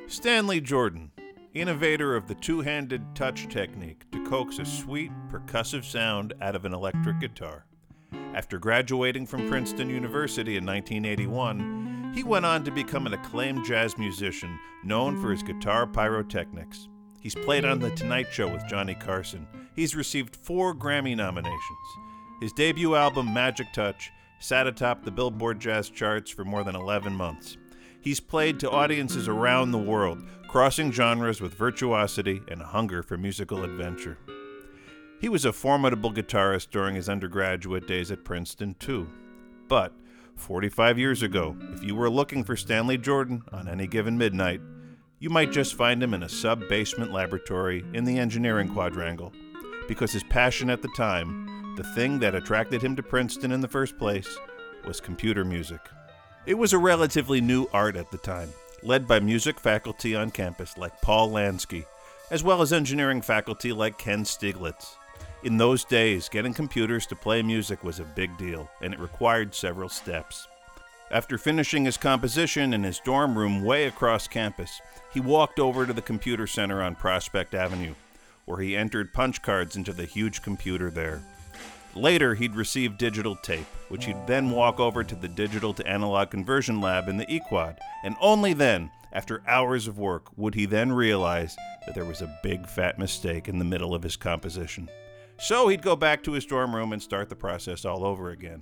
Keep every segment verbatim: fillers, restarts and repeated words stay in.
Stanley Jordan, innovator of the two-handed touch technique to coax a sweet, percussive sound out of an electric guitar. After graduating from Princeton University in nineteen eighty-one, he went on to become an acclaimed jazz musician known for his guitar pyrotechnics. He's played on The Tonight Show with Johnny Carson. He's received four Grammy nominations. His debut album, Magic Touch, sat atop the Billboard Jazz charts for more than eleven months. He's played to audiences around the world, crossing genres with virtuosity and a hunger for musical adventure. He was a formidable guitarist during his undergraduate days at Princeton, too. But forty-five years ago, if you were looking for Stanley Jordan on any given midnight, you might just find him in a sub-basement laboratory in the engineering quadrangle, because his passion at the time, the thing that attracted him to Princeton in the first place, was computer music. It was a relatively new art at the time, led by music faculty on campus like Paul Lansky, as well as engineering faculty like Ken Stieglitz. In those days, getting computers to play music was a big deal, and it required several steps. After finishing his composition in his dorm room way across campus, he walked over to the computer center on Prospect Avenue, where he entered punch cards into the huge computer there. Later, he'd receive digital tape, which he'd then walk over to the digital to analog conversion lab in the E-Quad, and only then, after hours of work, would he then realize that there was a big fat mistake in the middle of his composition. So he'd go back to his dorm room and start the process all over again.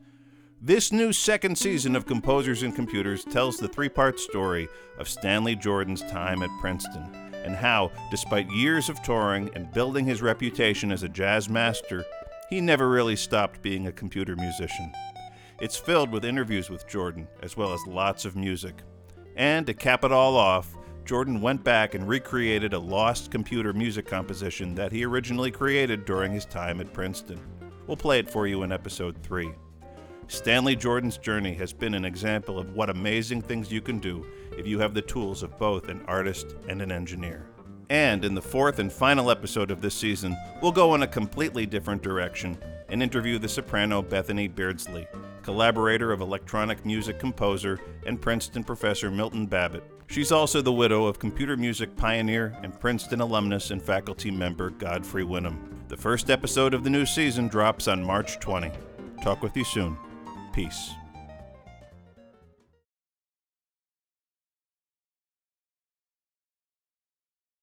This new second season of Composers and Computers tells the three-part story of Stanley Jordan's time at Princeton, and how, despite years of touring and building his reputation as a jazz master, he never really stopped being a computer musician. It's filled with interviews with Jordan, as well as lots of music. And to cap it all off, Jordan went back and recreated a lost computer music composition that he originally created during his time at Princeton. We'll play it for you in episode three. Stanley Jordan's journey has been an example of what amazing things you can do if you have the tools of both an artist and an engineer. And in the fourth and final episode of this season, we'll go in a completely different direction and interview the soprano Bethany Beardsley, collaborator of electronic music composer and Princeton professor Milton Babbitt. She's also the widow of computer music pioneer and Princeton alumnus and faculty member Godfrey Winham. The first episode of the new season drops on March twentieth. Talk with you soon. Peace.